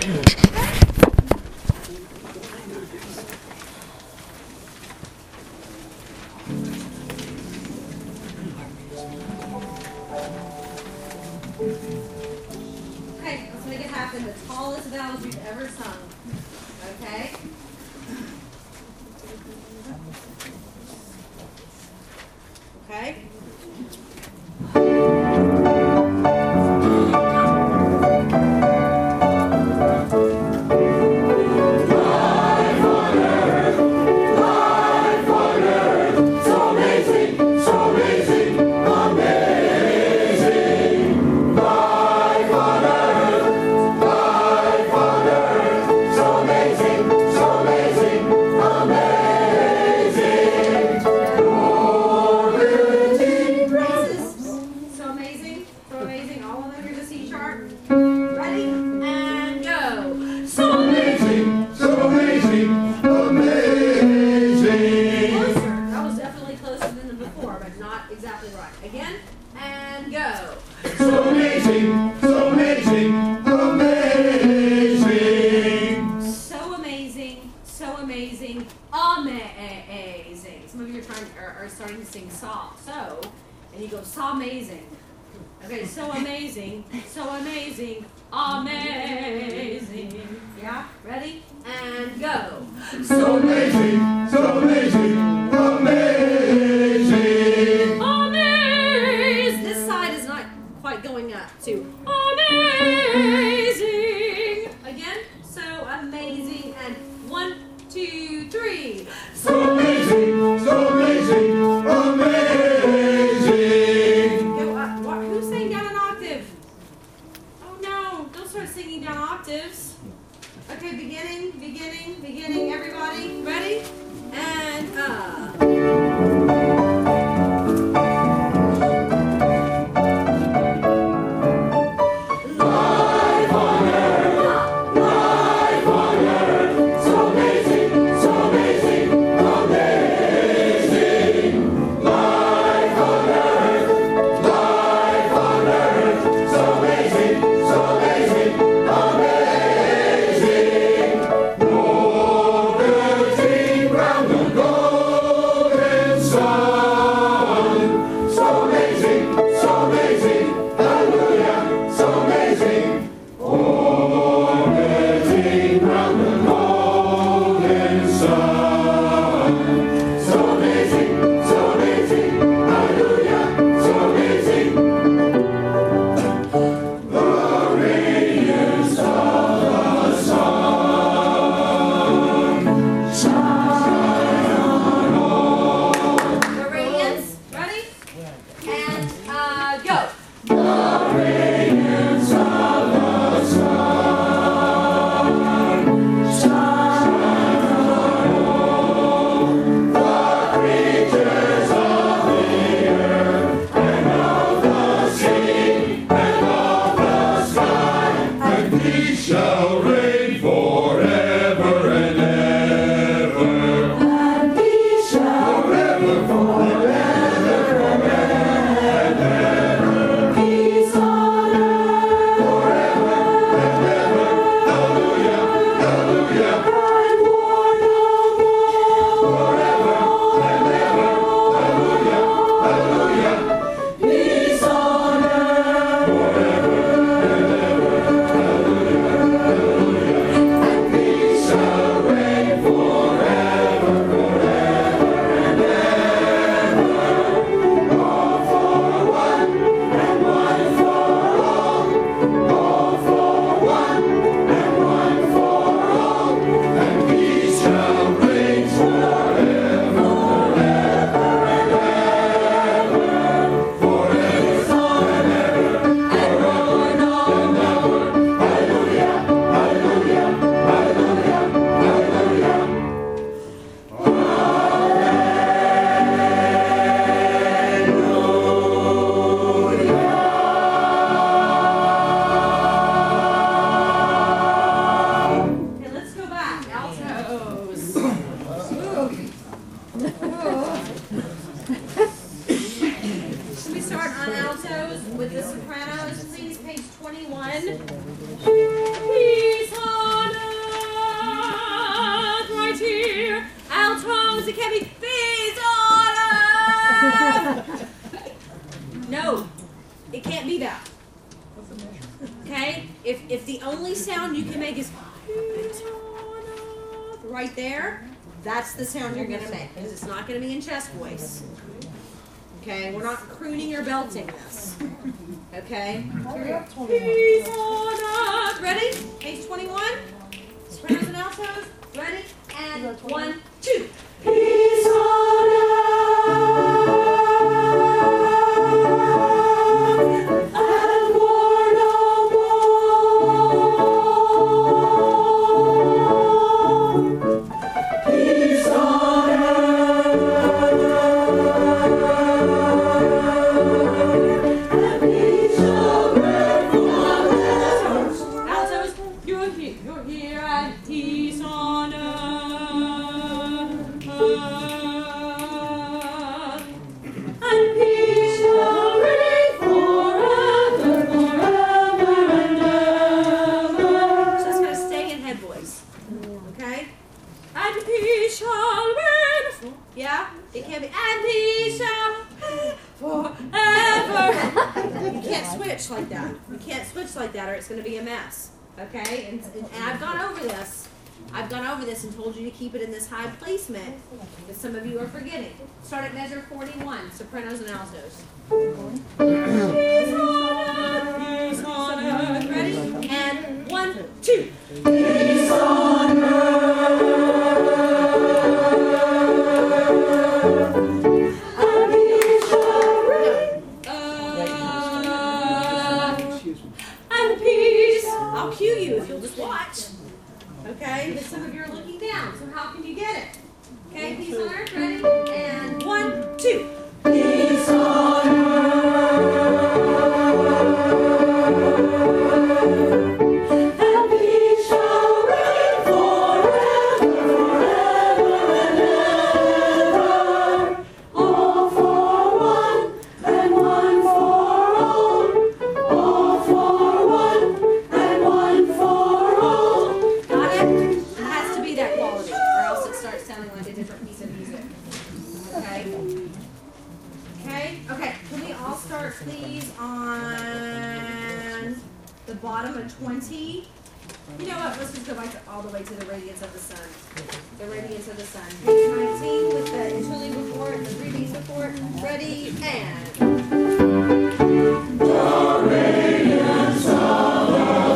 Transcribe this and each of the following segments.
Okay, let's make it happen. The tallest vowels we've ever sung. Okay? Okay? Amazing. Some of you are starting to sing so, and you go so amazing. Okay, so amazing, amazing. Yeah, ready? And go. So amazing, amazing. Amazing. This side is not quite going up to amazing. Again, so amazing. And 1, 2, 3. So amazing, amazing. Go up. Who's saying down an octave? Oh no, don't start singing down octaves. Okay, beginning, everybody. Ready? And with the sopranos, please, page 21. Peace. tones. It can't be peace on earth. No, it can't be that. Okay? If the only sound you can make is peace on earth right there, that's the sound you're going to make, because it's not going to be in chest voice. Okay? We're not crooning or belting this. Okay? Peace on earth. Ready? Page 21. Sopranos and altos. Ready? And 1, 2. Peace on earth. And war no more. Peace on earth. And peace shall reign forever. Altos, you're here, and peace on earth. And peace shall reign forever, forever and ever. So that's going to stay in head voice. Okay? And peace shall reign. Yeah? It can't be. And peace shall reign forever. You can't switch like that. You can't switch like that, or it's going to be a mess. Okay? And I've gone over this. I've gone over this and told you to keep it in this high placement, that some of you are forgetting. Start at measure 41, sopranos and altos. Peace on earth. Ready? And 1, 2. Peace on earth. And peace shall reign. And peace. I'll cue you if you'll just watch. Okay, but some of you are looking down, so how can you get it? Okay, peace on earth, ready? And 1, 2. Peace on earth. And peace shall reign forever, forever and ever. All for one, and one for all. All for one, and one for all. Got it? It has to be that quality, or else it starts sounding like a different piece of music. Okay? Okay? Okay. Can we all start, please, on the bottom of 20? You know what? Let's just go back all the way to the radiance of the sun. The radiance of the sun. Page 19 with the interlude report, the 3B's report. Ready, and... The radiance of the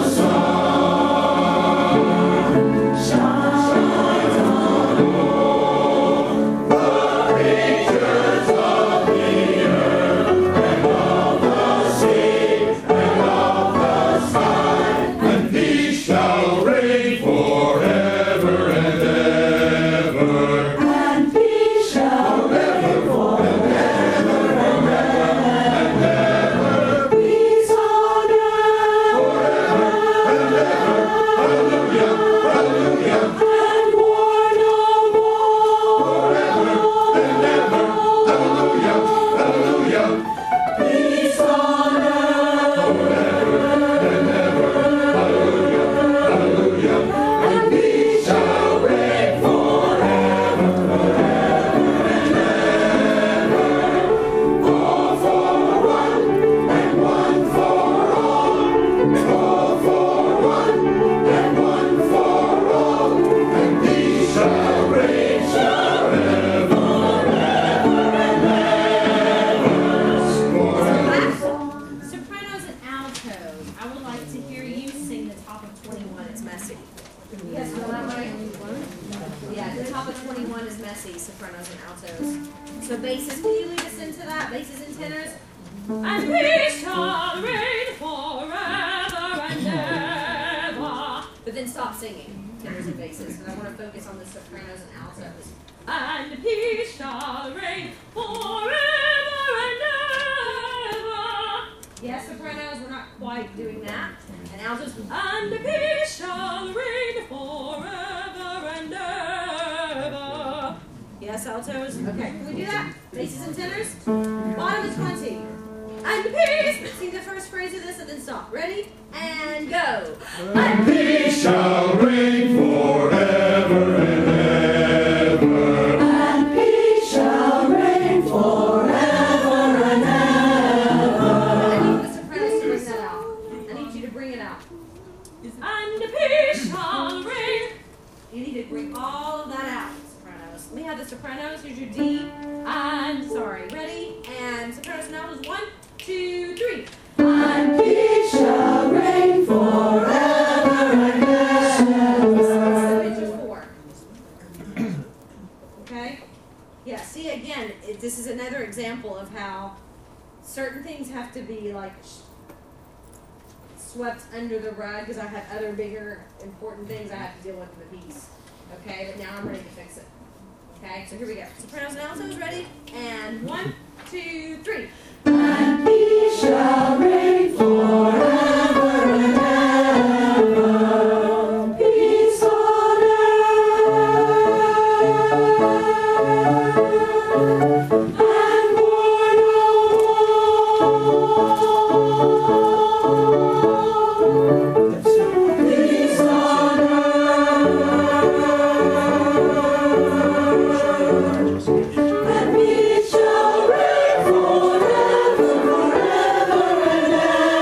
sun shines on all the creatures of the earth and of the sea and of the sky, And peace shall reign forever and ever. and peace shall reign forever and ever. Peace on earth Hallelujah, hallelujah, and war no more. and ever. Hallelujah, hallelujah. Peace on earth Hallelujah, and peace shall reign forever and ever. All for one, and one for all. All for one, and one for all. And peace shall reign forever and ever. Sopranos and altos. I would like to hear you sing the top of 21. It's messy. You guys know that, right? Yeah, the top of 21 is messy, sopranos and altos. So basses, can you lead us into that? Basses and tenors. And we shall reign forever and ever. But then stop singing, tenors and basses, because I want to focus on the sopranos and altos. And peace shall reign forever and ever. Yes, sopranos, we're not quite doing that. And altos, and peace shall reign forever and ever. Yes, altos. Okay, can we do that? Basses and tenors. Bottom of 20. And peace. Sing the first phrase of this and then stop. Ready? And go. And Peace shall reign forever and ever. and peace shall reign. You need to bring all of that out, sopranos. Let me have the sopranos. Here's your D, and sorry, ready? And sopranos now is 1, 2, 3. And peace shall reign forever and ever. It's a 4. Okay? Yeah, see again, this is another example of how certain things have to be like swept under the rug because I have other bigger important things I have to deal with in the piece. Okay, but now I'm ready to fix it. Okay, so here we go. Sopranos and altos, ready? And 1, 2, 3. And peace shall reign forever and ever. Peace on earth and war no more. Peace on earth and peace shall reign forever, forever and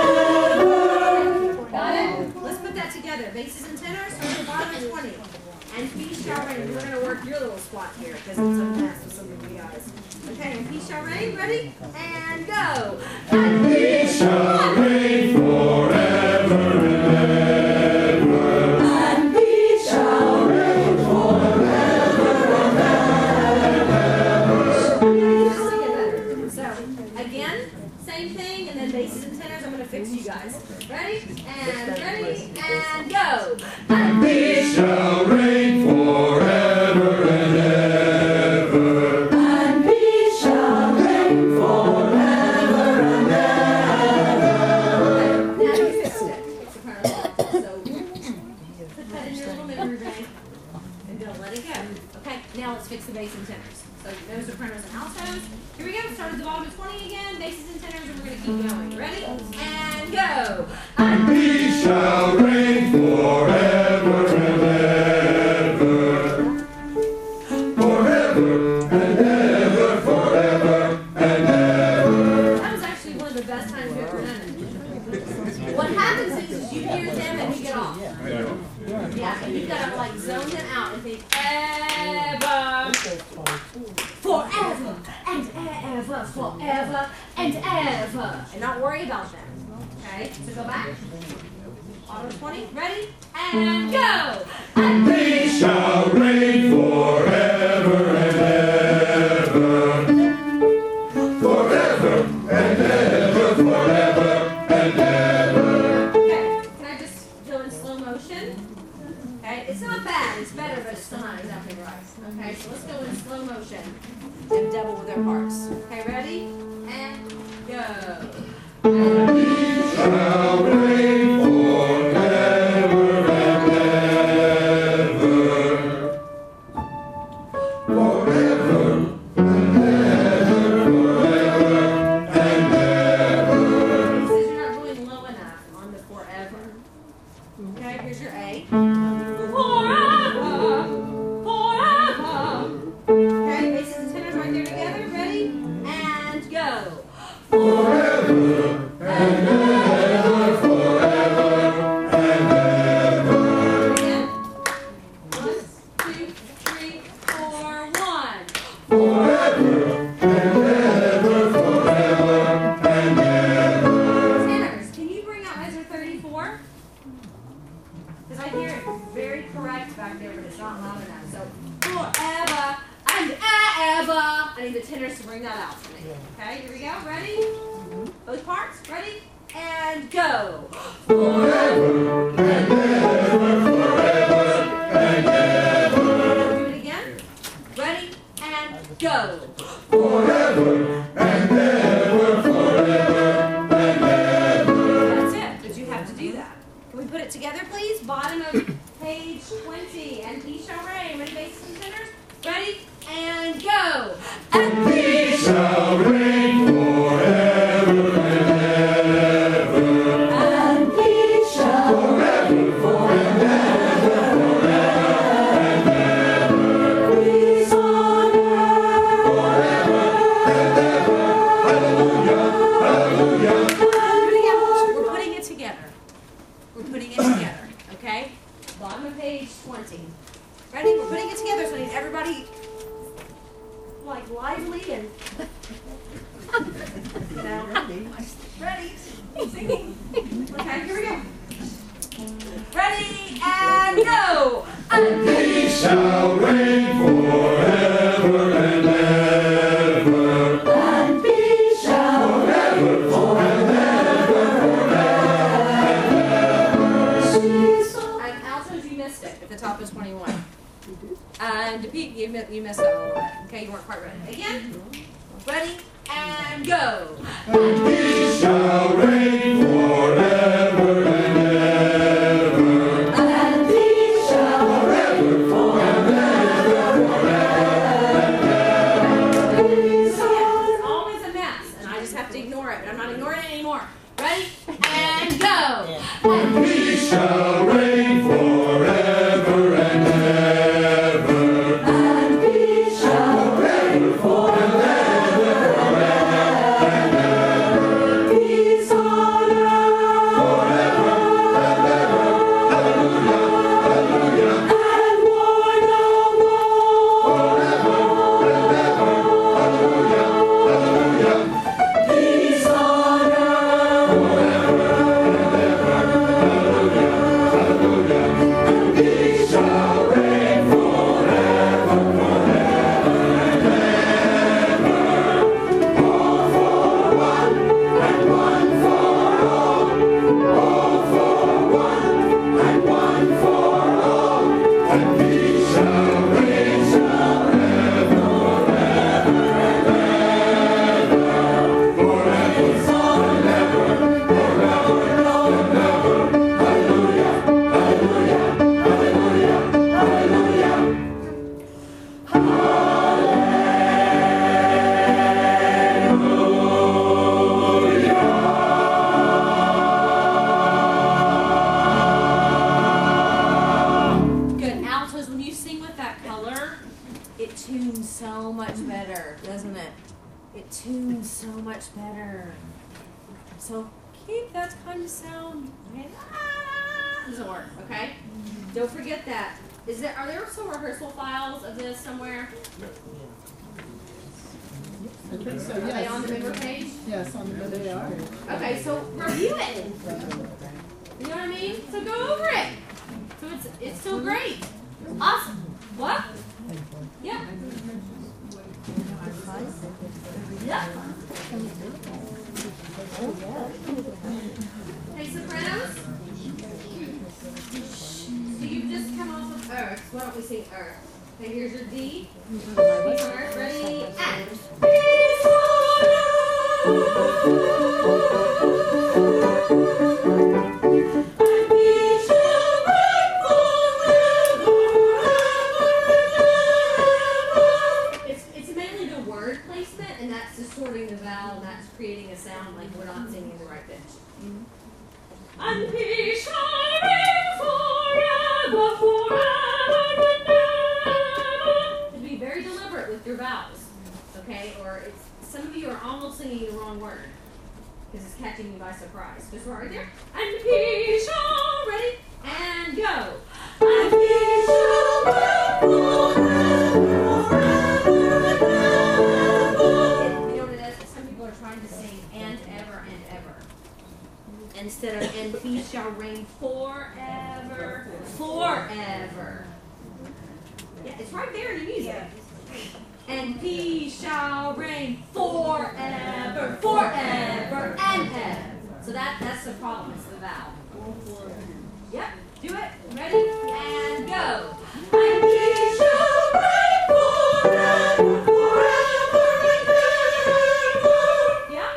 ever. Got it? Let's put that together. Basses and tenors, so the bottom of 20. And peace shall reign. We're going to work your little spot here because it's a mess with some of you guys. Okay, and peace shall reign. Ready? And go. And Peace shall reign forever and ever. And peace shall reign forever and ever. Sing it better. So, again, same thing, and then basses and tenors. I'm going to fix you guys. Ready? And go. And peace shall reign forever and ever. And peace shall reign forever and ever. Now you fixed it. Soprano. So, put that in your little memory bank, and don't let it go. Okay, now let's fix the bass and tenors. So, those sopranos and altos. Here we go. Start at the bottom of 20 again. Basses and tenors, and we're going to keep going. Ready? And go. And peace shall reign forever and ever. Forever and ever, forever and ever. That was actually one of the best times we've ever done it. What happens is you hear them and you get off. Yeah, and you gotta like zone them out and think ever, forever and ever, forever and ever, and not worry about them. Okay, so go back. Bottom of 20, ready? And go! And Peace shall reign forever and ever. Forever and ever, forever and ever. okay, can I just go in slow motion? Okay, it's not bad, it's better, but it's still not exactly right. Okay, so let's go in slow motion and double with our parts. Okay, ready? And go. Shall reign forever and ever. Forever and ever, forever and ever. He says you're not going low enough on the forever. Okay, here's your A. Forever, forever. Okay, basses and tenors right there together. Ready? And go. Forever and ever, forever and ever. Again. 1, 2, 3, 4, 1. Forever and ever, forever and ever. Tenors, can you bring out measure 34? Because I hear it very correct back there, but it's not loud enough. So, forever and ever. I need the tenors to bring that out for me. Okay, here we go. Ready? Both parts. Ready? And go. Forever and ever, forever and ever. Do it again. Ready? And go. Forever and ever, forever and ever. That's it. But you have to do that. Can we put it together, please? Bottom of page 20. And peace shall reign. Ready, basses and tenors? Ready? And go. And Peace shall reign forever and ever. And peace shall forever, forever and ever. Peace on earth forever and ever. Hallelujah, hallelujah. We're putting it together. We're putting it together. Okay? Bottom of page 20. Ready? We're putting it together, so I need everybody like lively and ready. Singing. Okay, here we go. Ready and go! He shall reign forever and ever. And he shall Forever, forever, And altos, you missed it at the top of 21. And Pete, you missed it a little bit. Okay, you weren't quite ready. Again. Ready and go. and he shall reign forever and ever. and he shall Forever, It's always a mess, and I just have to ignore it, but I'm not ignoring it anymore. Ready and go. and he shall reign forever and ever. and he shall reign His honor and war no more. His honor He shall reign forever, forever and ever. All for one, and one for all. All for one, and one for all. And he shall reign forever, forever and ever. Forever and ever, forever and ever. Hallelujah, hallelujah, hallelujah, hallelujah. Good. Altos, when you sing with that color, it tunes so much better, doesn't it? It tunes so much better. So keep that kind of sound. Doesn't work, okay? Don't forget that. Are there some rehearsal files of this somewhere? I think so, Are they on yes. the member page? Yes, on the they are. Okay, so review it. You know what I mean? So go over it. So it's so great. Awesome. What? Yeah. Yeah. Hey, sopranos. So you've just come off of Earth. Why don't we sing Earth? Okay, here's your D. Earth. Ready? And. It's mainly the word placement, and that's distorting the vowel, and that's creating a sound like we're not singing the right pitch. And he shall reign forever, forever and ever. To be very deliberate with your vowels, okay? Or some of you are almost singing the wrong word because it's catching you by surprise. Just right there. And he shall ready and go. And he shall reign forever, forever and ever. You know what it is? Some people are trying to sing and ever and ever. Instead of and he shall reign forever, forever. Yeah, it's right there in the music. And he shall reign forever, forever and ever. So that's the problem. It's the vowel. Yep. Do it. Ready and go. And he shall reign forever, forever and ever. Yeah.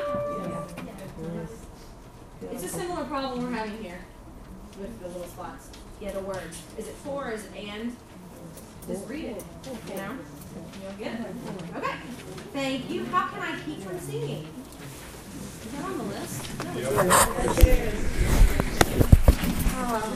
It's a similar problem we're having here with the little spots. Yeah, the words. Is it for or is it and? Just read it. You know? You'll get it. Okay. Thank you. How can I keep from singing? Is that on the list? No.